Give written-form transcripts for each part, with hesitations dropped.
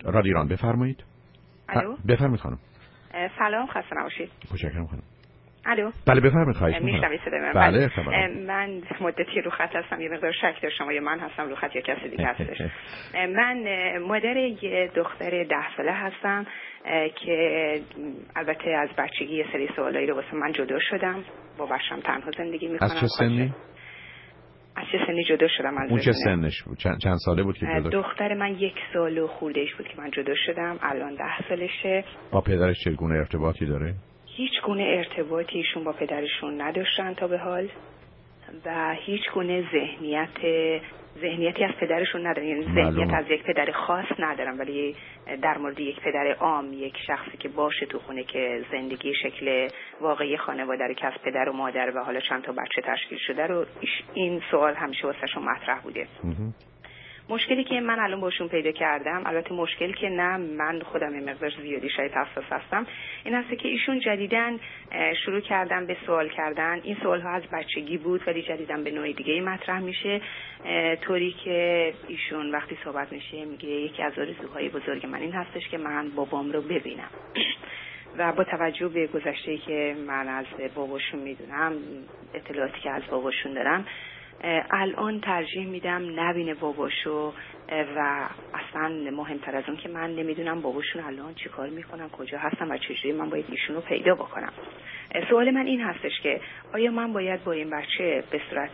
رادیو ایران بفرمایید. الو بفرمایید خانم. سلام، خسته نباشید. متشکرم خانم. الو. بله بفرمایید، خواهش می‌کنم. میشنوید صدای من؟ بله. من مدتی رو خط هستم، یه مقدار شک داشتم یا من هستم رو خط یا کسی دیگه هستش. من مادر یه دختر 10 ساله هستم که البته از بچگی یه سری سوالایی رو واسه من جدا شدم، با بچه‌م تنها زندگی می‌کنم. از چه سنی؟ از چه سنی جدا شدم؟ از اون چه سنش بود؟ چند ساله بود که جدا؟ دختر من 1 سال و خورده‌اش بود که من جدا شدم، الان 10 سالشه. با پدرش چگونه ارتباطی داره؟ هیچ گونه ارتباطی ایشون با پدرشون نداشتن تا به حال و هیچ گونه ذهنیتی از پدرشون ندارن، یعنی ذهنیت از یک پدر خاص ندارن، ولی در مورد یک پدر عام، یک شخصی که باشه تو خونه که زندگی شکل واقعی خانواده رو که از پدر و مادر و حالا چند تا بچه تشکیل شده رو، این سوال همیشه واسهشون مطرح بوده. مشکلی که من الان باشون پیدا کردم، البته مشکلی که نه، من خودم یه مقدار زیادی شاید حساس هستم، این هست که ایشون جدیداً شروع کردن به سوال کردن. این سوال‌ها از بچگی بود ولی جدیداً به نوع دیگه مطرح میشه، طوری که ایشون وقتی صحبت میشه میگه یکی از آرزوهای بزرگ من این هستش که من بابام رو ببینم. و با توجه به گذشته‌ای که من از باباشون میدونم، اطلاعاتی که از باباشون دارم، الان ترجیح میدم نبینه باباشو و اصلا مهمتر از اون که من نمیدونم باباشون الان چی کار میکنن، کجا هستن و چجوری من باید ایشونو پیدا بکنم. سوال من این هستش که آیا من باید با این بچه به صورت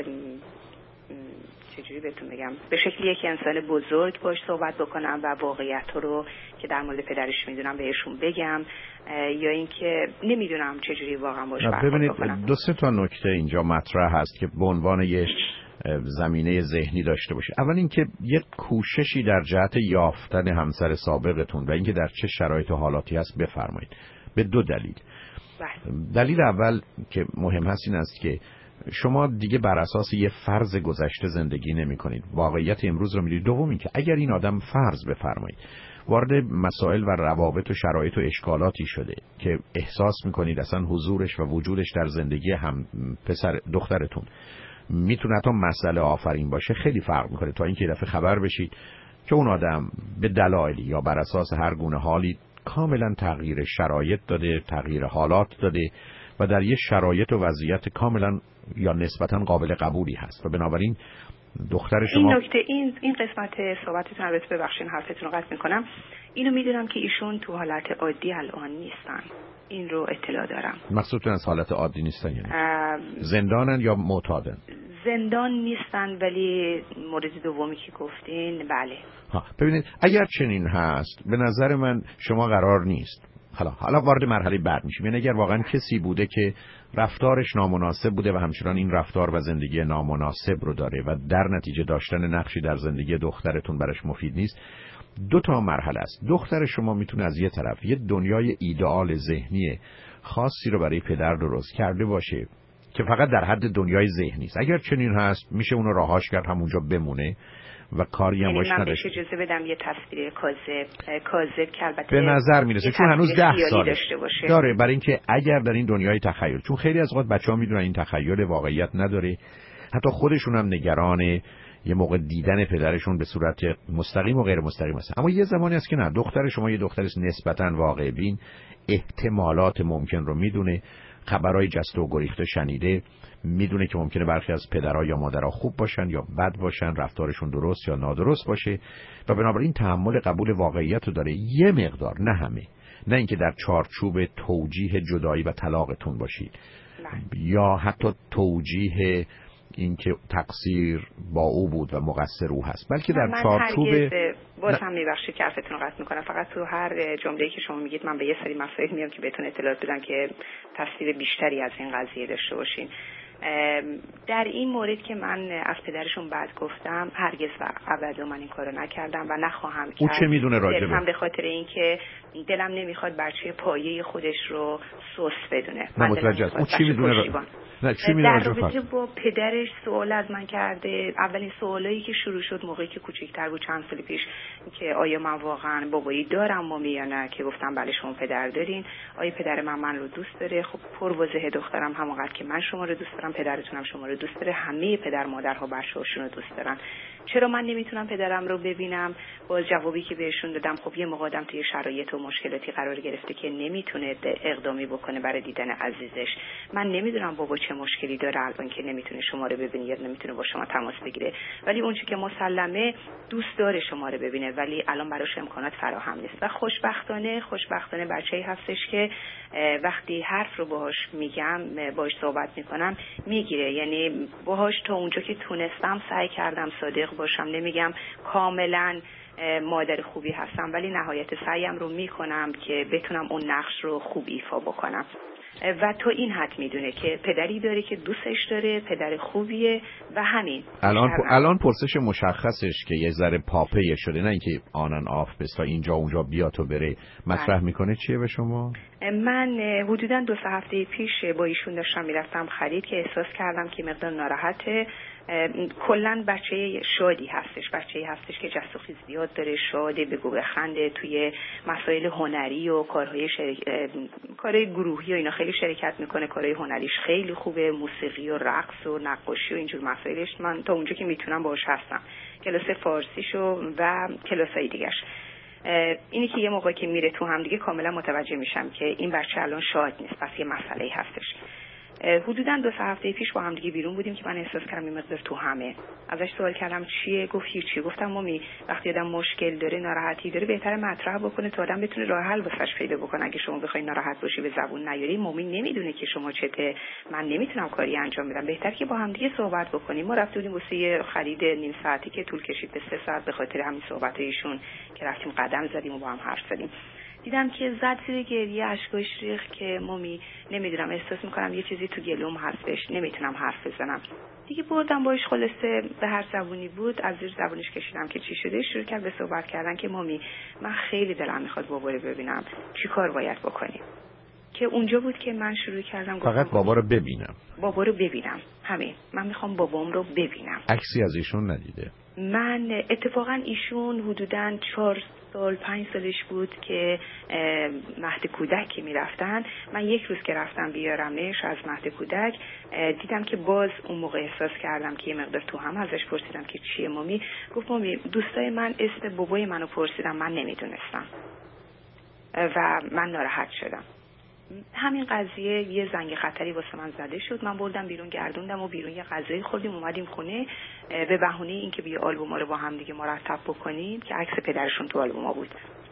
چجوری بهتون بگم، به شکلی یک انسان بزرگ باش صحبت بکنم و واقعیت رو که در مورد پدرش میدونم بهشون بگم، یا اینکه نمیدونم چجوری واقعا باش برخورد بکنم؟ ببینید 2-3 تا نکته اینجا مطرح هست که به عنوان یک زمینه ذهنی داشته باشه. اول اینکه یک کوششی در جهت یافتن همسر سابقتون و اینکه در چه شرایط و حالاتی هست بفرمایید. به 2 دلیل. دلیل اول که مهم هست این است که شما دیگه بر اساس یه فرض گذشته زندگی نمی کنید، واقعیت امروز رو میدید. دوم این که اگر این آدم فرض بفرمایید وارد مسائل و روابط و شرایط و اشکالاتی شده که احساس میکنید اصلا حضورش و وجودش در زندگی هم پسر دخترتون میتونه تا مسئله آفرین باشه، خیلی فرق میکنه تا اینکه دفعه خبر بشید که اون آدم به دلایلی یا بر اساس هر گونه حالی کاملا تغییر شرایط داده، تغییر حالات داده و در یه شرایط و وضعیت کاملا یا نسبتا قابل قبولی هست و بنابراین دختر شما این نکته این قسمت صحبتتون، البته ببخشید حرفتون رو قطع میکنم، اینو میدونم که ایشون تو حالت عادی الان نیستن، این رو اطلاع دارم. مقصودتون از حالت عادی نیستن یعنی زندانن یا معتادن؟ زندان نیستن ولی مورد دومی که گفتین بله. ببینید اگر چنین هست به نظر من شما قرار نیست حالا وارد مرحله بعد میشیم، یعنی اگر واقعا کسی بوده که رفتارش نامناسب بوده و همچنان این رفتار و زندگی نامناسب رو داره و در نتیجه داشتن نقشی در زندگی دخترتون براش مفید نیست، 2 تا مرحله است. دختر شما میتونه از یه طرف یه دنیای ایدئال ذهنی خاصی رو برای پدر درست کرده باشه که فقط در حد دنیای ذهنی است. اگر چنین هست میشه اونو راهاش کرد همونجا بمونه و کاری هم باش نداشت. من بهش اجازه بدم یه تصویر کاذب که البته به نظر میرسه چون هنوز 10 ساله داره، برای اینکه اگر در این دنیای تخیل، چون خیلی از اوقات بچه‌ها میدونن این تخیل واقعیت نداره، حتی خودشون هم نگران یه موقع دیدن پدرشون به صورت مستقیم و غیر مستقیم است. اما یه زمانی است که نه، دختر شما یه دختر نسبتاً واقع بین، احتمالات ممکن رو میدونه، خبرای جسته و گریخته شنیده، میدونه که ممکنه برخی از پدرها یا مادرها خوب باشن یا بد باشن، رفتارشون درست یا نادرست باشه و بنابراین تحمل قبول واقعیت رو داره، یه مقدار، نه همه، نه اینکه در چارچوب توجیه جدایی و طلاقتون باشید یا حتی توجیه اینکه تقصیر با او بود و مقصر او هست، بلکه در چارچوب باز هم میبخشید که حرفتون رو قطع میکنم، فقط تو هر جمله‌ای که شما میگید من به یه سری مسائل میام که بهتون اطلاعات بدم که تصویر بیشتری از این قضیه داشته باشین. در این مورد که من از پدرشون بد گفتم، هرگز و ابدا من این کارو نکردم و نخواهم کرد. او چه میدونه راجبه؟ هم به خاطر اینکه دلم نمیخواد بچه پایه خودش رو سوس بدونه. من متوجهم. او چی میدونه در رابطه با پدرش سوال از من کرده. اولین سوالایی که شروع شد موقعی که کوچیک‌تر بود چند سال پیش که آیا من واقعا بابایی دارم مامی یا نه، که گفتم بله شما پدر دارین. آیا پدر من رو دوست داره؟ خب پرواضحه دخترم همونقدر که من شما رو دوست دارم، پدرتونم شما رو دوست داره. همه پدر مادرها بچه‌هاشون رو دوست دارن. چرا من نمیتونم پدرم رو ببینم؟ باز جوابی که بهشون دادم خب یه موقع آدم توی شرایط و مشکلاتی قرار گرفته که نمیتونه اقدامی بکنه برای دیدن عزیزش. من نمیدونم بابا چه مشکلی داره الان که نمیتونه شما رو ببینه یا نمیتونه با شما تماس بگیره، ولی اون چیزی که مسلمه دوست داره شما رو ببینه ولی الان براش امکانات فراهم نیست. و خوشبختانه بچه‌ای هستش که وقتی حرف رو باهاش میگم، باهاش صحبت میکنم میگیره. یعنی باهاش تا اونجا که تونستم سعی کردم صادق باشم. نمیگم کاملا مادر خوبی هستم ولی نهایت سعیم رو میکنم که بتونم اون نقش رو خوب ایفا بکنم. و تو این حد میدونه که پدری داره که دوستش داره، پدر خوبیه و همین. الان پرسش مشخصش که یه ذره پاپیه شده، نه اینکه آنن آف بس تا اینجا اونجا بیا تو بره، مطرح میکنه چیه به شما؟ من حدوداً 2 هفته پیش با ایشون داشتم میرفتم خرید که احساس کردم که مقدار ناراحته. کلا بچه شادی هستش، بچه‌ای هستش که جست و خیز زیاد داره، شاده، بگو بخنده، توی مسائل هنری و کارهای گروهی و اینا خیلی شرکت میکنه. کارهای هنریش خیلی خوبه، موسیقی و رقص و نقاشی و اینجور مسائلش من تا اونجا که میتونم باهاش هستم. کلاس فارسیشو و کلاسای دیگه‌اش. اینی که یه موقعی که میره تو هم دیگه کاملا متوجه میشم که این بچه الان شاد نیست، پس یه مسئله‌ای هستش. حدوداً 2 هفته پیش با هم دیگه بیرون بودیم که من احساس کردم این مقدار تو همه. ازش سوال کردم چیه؟ گفت هیچی. گفتم مامی وقتی آدم مشکل داره، ناراحتی داره، بهتره مطرح بکنه تا آدم بتونه راه حل واسش پیدا بکنه. اگه شما بخواید ناراحت باشی به زبون نیاری، مامی نمیدونه که شما چته، من نمیتونم کاری انجام بدم. بهتره که با هم دیگه صحبت بکنیم. ما رفتیم واسه خرید نیم ساعتی که طول کشید به 3 ساعت به خاطر همین صحبتایشون که رفتیم قدم زدیم و با هم حرف زدیم. دیدم که زد زیر گریه، اشکاش ریخت که مامی نمیدونم، احساس میکنم یه چیزی تو گلوم هستش، نمیتونم حرف بزنم. دیگه بردم باش خلاصه به هر زبونی بود از زیر زبونش کشیدم که چی شده. شروع کرد به صحبت کردن که مامی من خیلی دلم میخواد بابا رو ببینم، چی کار باید بکنیم؟ که اونجا بود که من شروع کردم فقط بابا رو ببینم. بابا رو ببینم، همین. من میخوام بابام رو ببینم. عکسی از ایشون ندیده؟ من اتفاقا ایشون حدوداً 4 سال 5 سالش بود که مهد کودک که میرفتن. من یک روز که رفتم بیارمش از مهد کودک دیدم که باز اون موقع احساس کردم که یه مقدار تو هم. ازش پرسیدم که چیه مامی؟ گفت مامی دوستای من اسم بابای منو پرسیدم، من نمیدونستم و من ناراحت شدم. همین قضیه یه زنگ خطری واسه من زده شد. من بردم بیرون، گردوندم و بیرون یه غذایی خوردیم، اومدیم خونه به بهونه اینکه بیا آلبوما رو با هم دیگه مرتب بکنیم که عکس پدرشون تو آلبوما بود.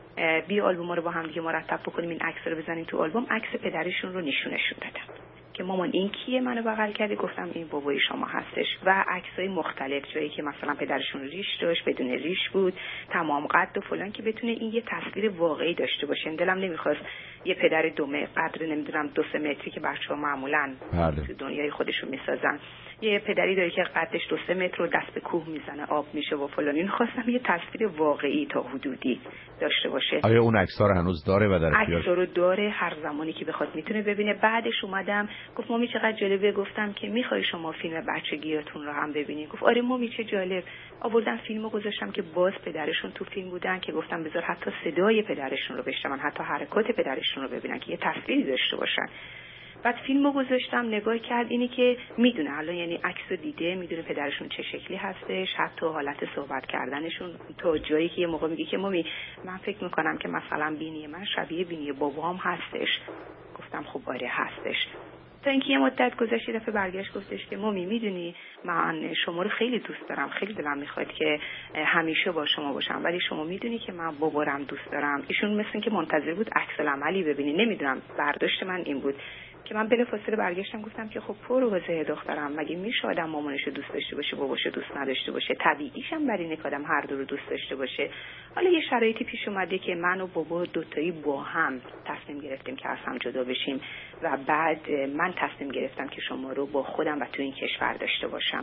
بیا آلبوما رو با هم دیگه مرتب بکنیم، این عکس رو بزنیم تو آلبوم. عکس پدرشون رو نشونشون دادم که مامان این کیه؟ منو بغل کرده. گفتم این بابای شما هستش. و عکسای مختلف، جایی که مثلا پدرشون ریش داشت، بدون ریش بود، تمام قد و فلان، که بتونه این یه تصویر واقعی داشته باشه. دلم نمیخواست یه پدر 2 قدر نمیدونم 2-3 متری که بچه‌ها معمولا تو دنیای خودشون میسازن، یه پدری داره که قدش 2-3 متر و دست به کوه میزنه آب میشه و فلان. این خواستم یه تصویر واقعی تا حدودی داشته باشه. آیا اون عکس‌ها رو هنوز داره و در اختیارش؟ عکس‌ها رو داره، هر زمانی که بخواد میتونه ببینه. بعدش اومدم گفت مامی چقدر جالبه. گفتم که میخوای شما فیلم بچگیاتون رو هم ببینی؟ گفت آره مامی چه جالب. آوردن فیلمو گذاشتم که باز پدرشون تو فیلم بودن که گفتم بذار حتی صدای پدرشون رو بشنون، حتی حرکات پدرشون رو ببینن که یه تصویری داشته باشن. بعد فیلمو گذاشتم، نگاه کرد. اینی که میدونه الان، یعنی عکسو دیده، میدونه پدرشون چه شکلی هستش، حتی حالت صحبت کردنشون تا جایی که یه موقع میگه که مامی من فکر میکنم که مثلا بینی من شبیه بینی بابام هستش. گفتم خب آره هستش. تا اینکه یه مدت گذشت، دفعه برگشت گفتش که مامی میدونی من شما رو خیلی دوست دارم، خیلی دلم میخواد که همیشه با شما باشم، ولی شما میدونی که من بابارم دوست دارم. ایشون مثل این که منتظر بود عکس العملی ببینی، نمیدونم برداشت من این بود که من بلافاصله برگشتم گفتم که خب پرو واضحه دخترم، مگه میشه آدم مامانشو دوست داشته باشه باباشو دوست نداشته باشه؟ طبیعیش هم برای اینه که آدم هر دو رو دوست داشته باشه. حالا یه شرایطی پیش اومده که من و بابا دوتایی با هم تصمیم گرفتیم که از هم جدا بشیم و بعد من تصمیم گرفتم که شما رو با خودم و تو این کشور داشته باشم.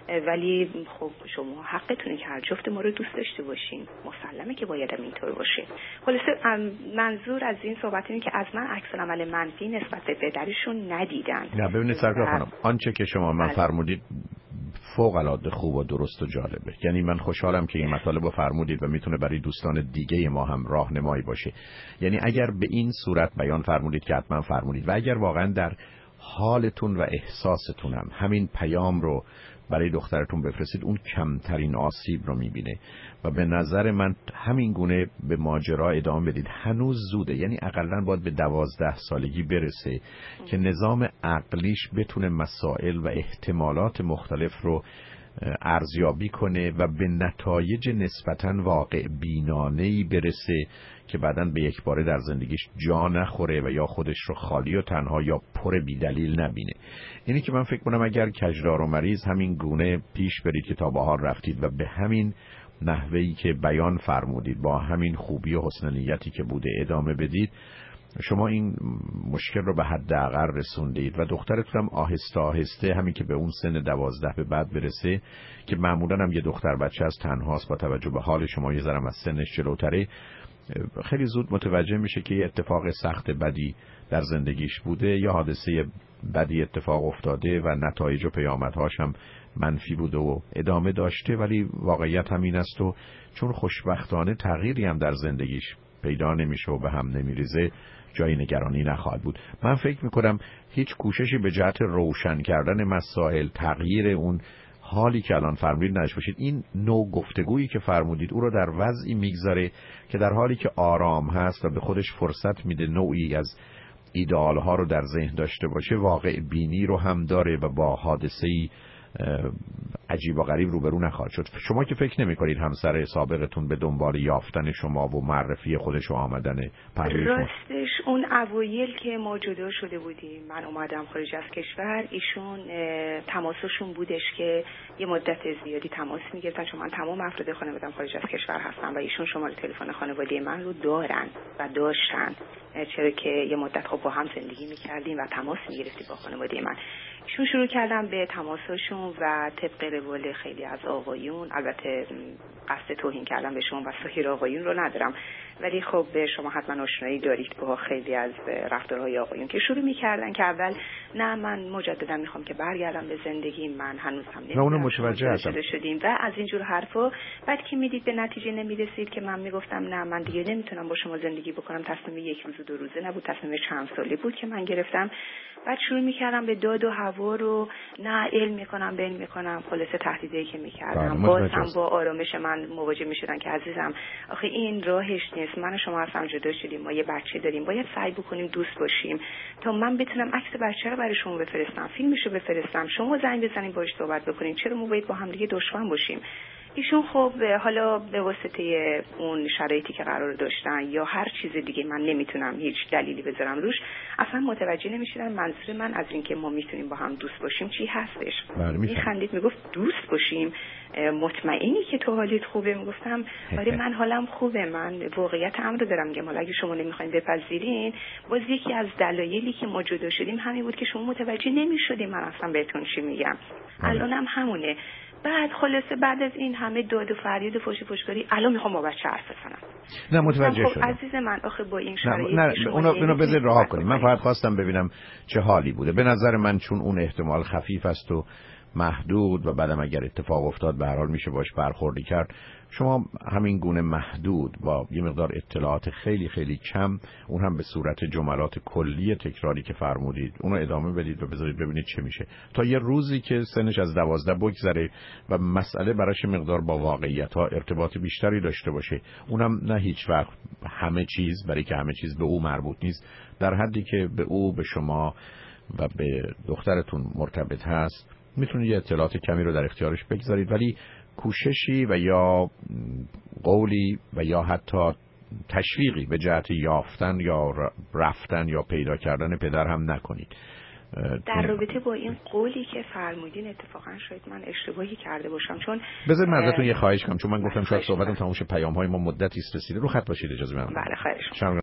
ولی خب شما حقتونه که هر جفت ما رو دوست داشته باشین، مسلمه که باید اینطور باشه. خلاصه منظور از این صحبت اینه که از من عکس‌العمل منفی نسبت به پدرشون ندیدن. نه ببینید سرکار خانم، آنچه که شما من فرمودید فوق العاده خوب و درست و جالبه. یعنی من خوشحالم که این مطالب رو فرمودید و میتونه برای دوستان دیگه ما هم راهنمایی باشه. یعنی اگر به این صورت بیان فرمودید که حتما فرمودید و اگر واقعا در حالتون و احساستون هم همین پیام رو برای دخترتون بفرستید اون کمترین آسیب رو میبینه و به نظر من همین گونه به ماجرا ادامه بدید. هنوز زوده، یعنی اقلن باید به 12 سالگی برسه که نظام عقلیش بتونه مسائل و احتمالات مختلف رو ارزیابی کنه و به نتایج نسبتاً واقع بینانه‌ای برسه که بعداً به یک باره در زندگیش جا نخوره و یا خودش رو خالی و تنها یا پر بی دلیل نبینه. اینی که من فکر کنم اگر کجدار و مریض همین گونه پیش برید که تا به حال رفتید و به همین نحوهی که بیان فرمودید، با همین خوبی و حسن نیتی که بوده ادامه بدید، شما این مشکل رو به حداقل رسوندید و دخترتون هم آهسته آهسته همین که به اون سن 12 به بعد برسه که معمولا هم یه دختر بچه از تنهاست، با توجه به حال شما یه ذره از سنش جلوتره، خیلی زود متوجه میشه که یه اتفاق سخت بدی در زندگیش بوده، یا حادثه بدی اتفاق افتاده و نتایج و پیامدهاش هم منفی بوده و ادامه داشته، ولی واقعیت همین است و چون خوشبختانه تغییری هم در زندگیش پیدا نمیشه و به هم نمیریزه، جای نگرانی نخواهد بود. من فکر میکنم هیچ کوششی به جهت روشن کردن مسائل، تغییر اون حالی که الان فرمودید نداشته باشید. این نوع گفتگویی که فرمودید او رو در وضعی میگذاره که در حالی که آرام هست و به خودش فرصت میده نوعی از ایدئال ها رو در ذهن داشته باشه، واقع بینی رو هم داره و با حادثه‌ای عجیب و غریب روبرو نخواهد شد. شما که فکر نمی‌کنید همسر سابقتون به دنبال یافتن شما و معرفی خودش و آمدن پهلوی شما؟ راستش اون اوایل که ما جدا شده بودیم، من اومدم خارج از کشور، ایشون تماسشون بودش که یه مدت زیادی تماس می‌گرفتن، چون من تمام افراد خانواده‌ام خارج از کشور هستم و ایشون شماره تلفن خانواده من رو دارن و داشتن، چرا که یه مدت خب با هم زندگی می‌کردیم و تماس می‌گرفتیم با خانواده من. ایشون شروع کردم به تماسشون و طبق روال خیلی از آقایون، البته قصد توهین کردن به شما و سایر آقایون رو ندارم، ولی خب شما حتما آشنایی دارید با خیلی از رفتارهای آقایون که شروع می‌کردن که اول نه من مجددا میخوام که برگردم به زندگی، من هنوز هم نمی‌دونم شدیم و از اینجور حرفا. بعد که میدید به نتیجه نمیرسید که من میگفتم نه من دیگه نمیتونم با شما زندگی بکنم، تصمیم یک روز و 2 روزه نبود، تصمیم چند ساله بود که من گرفتم. بعد شروع می‌کردم به داد و هوا رو نه علم می‌کنم بین می‌کنم، خلاصه تهدیدایی که می‌کردم بازم با آرامش من مواجه می‌شدن که عزیزم آخه این راهش نیست، من و شما اصلا جدا شدیم، ما یه بچه داریم، باید سعی بکنیم دوست باشیم تا من بتونم عکس بچه رو برای شما بفرستم، فیلمشو بفرستم، شما زنگ بزنین باهاش صحبت بکنین، چرا ما باید با هم دیگه دشمن باشیم؟ ایشون خب حالا به واسطه اون شرایطی که قرار داشتن یا هر چیز دیگه من نمیتونم هیچ دلیلی بذارم روش، اصلا متوجه نمیشدن منظور من از این که ما میتونیم با هم دوست باشیم چی هستش. میخندید میگفت دوست باشیم، مطمئنی که تو حالت خوبه؟ میگفتم آره من حالم خوبه، من واقعیت امر دارم میگم، حالا اگه شما نمیخواین بپذیرین، باز یکی از دلایلی که ما جدا شدیم همین بود که شما متوجه نمیشدین من اصلا بهتون چی میگم. الانم همونه. بعد خلاصه بعد از این همه داد و فریاد و فوشکاری الان میخوام با بچه حرف بزنم. نه متوجه شدم. عزیز من آخه با این شرایط نه اونو بذار رها کنیم. من فقط خواستم ببینم چه حالی بوده. به نظر من چون اون احتمال خفیف است و محدود و بعدم اگر اتفاق افتاد به هر حال میشه باش برخوردی کرد، شما همین گونه محدود با یه مقدار اطلاعات خیلی خیلی کم، اون هم به صورت جملات کلی تکراری که فرمودید، اونو ادامه بدید و بذارید ببینید چه میشه تا یه روزی که سنش از 12 بگذره و مسئله براش مقدار با واقعیت ها ارتباط بیشتری داشته باشه. اونم نه هیچ وقت همه چیز، برای که همه چیز به او مربوط نیست، در حدی که به او، به شما و به دخترتون مرتبط هست میتونید یه اطلاعات کمی رو در اختیارش بگذارید، ولی کوششی و یا قولی و یا حتی تشویقی به جهت یافتن یا رفتن یا پیدا کردن پدر هم نکنید. در رابطه با این قولی که فرمودین اتفاقا شاید من اشتباهی کرده باشم، چون بذارید من ازتون یه خواهش کنم، چون من گفتم شاید صحبتم تمام شه، پیام‌های ما مدتی است رسیده، رو خط باشید اجازه بدید. بله خواهش.